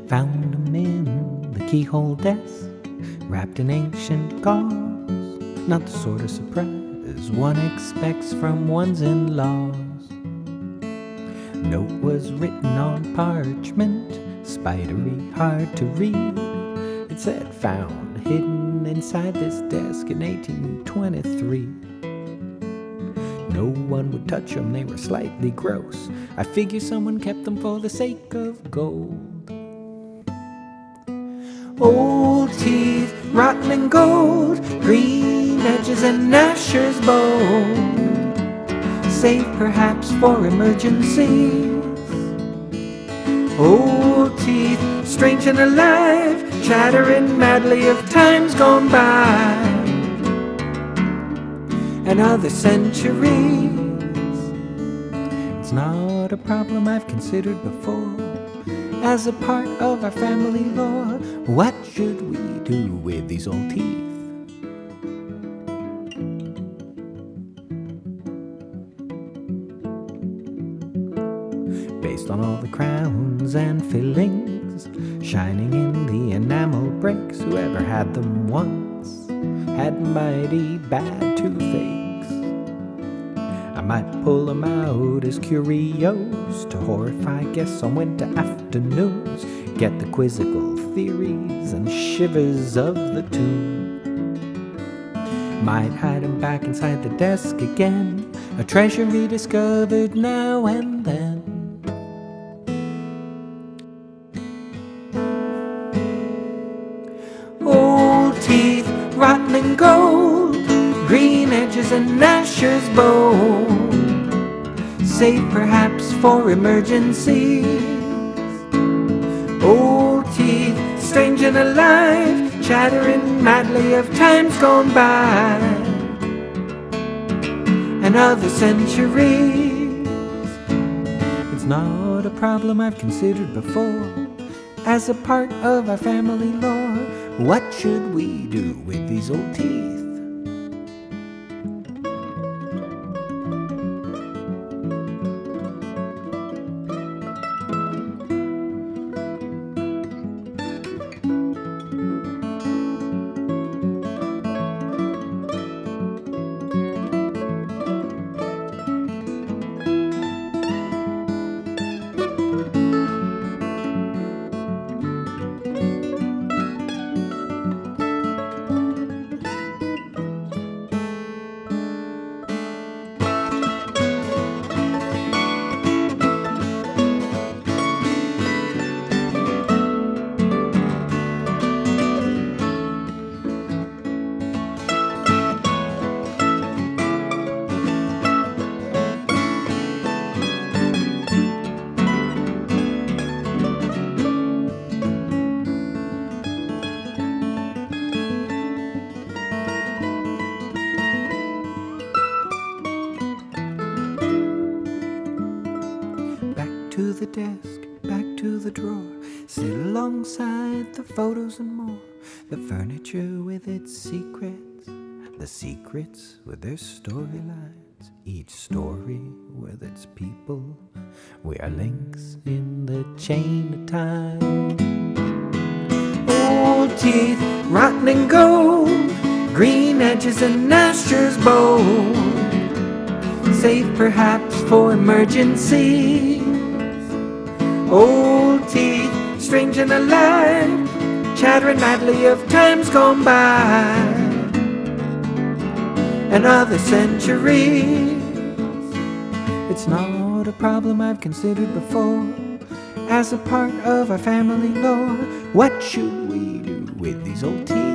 Found them in the keyhole desk, wrapped in ancient gauze. Not the sort of surprise one expects from one's in-laws. Note was written on parchment, spidery, hard to read. It said, found hidden inside this desk in 1823. No one would touch them, they were slightly gross. I figure someone kept them for the sake of gold. Old teeth, rotten and gold, green edges and gnasher's bone. Safe perhaps for emergencies. Old teeth, strange and alive, chattering madly of times gone by and other centuries. It's not a problem I've considered before. As a part of our family lore, what should we do with these old teeth? Based on all the crowns and fillings shining in the enamel breaks, whoever had them once had mighty bad toothaches. I might pull them out as curios to horrify guests on winter afternoons, get the quizzical theories and shivers of the tomb. Might hide them back inside the desk again, a treasure rediscovered now and then. Old teeth, rotten and gold, green edges and gnasher's bone. Safe perhaps for emergencies. Old teeth, strange and alive, chattering madly of times gone by and other centuries. It's not a problem I've considered before. As a part of our family lore, what should we do with these old teeth? To the desk, back to the drawer, sit alongside the photos and more. The furniture with its secrets, the secrets with their storylines. Each story with its people, we are links in the chain of time. Old teeth, rotten and gold, green edges and gnasher's bone. Safe perhaps for emergencies. Old teeth, strange and alive, chattering madly of times gone by and other centuries. It's not a problem I've considered before. As a part of our family lore, what should we do with these old teeth?